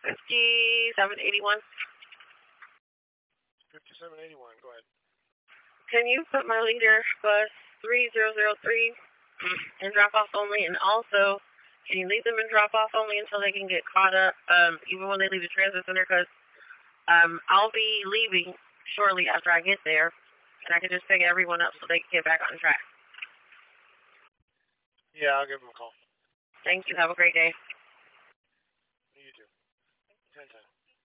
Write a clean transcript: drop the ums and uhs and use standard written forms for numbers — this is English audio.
5781. 5781, go ahead. Can you put my leader bus 3003 in drop-off only, and also can you leave them in drop-off only until they can get caught up, even when they leave the transit center, because I'll be leaving shortly after I get there, and I can just pick everyone up so they can get back on track. Yeah, I'll give them a call. Thank you. Have a great day.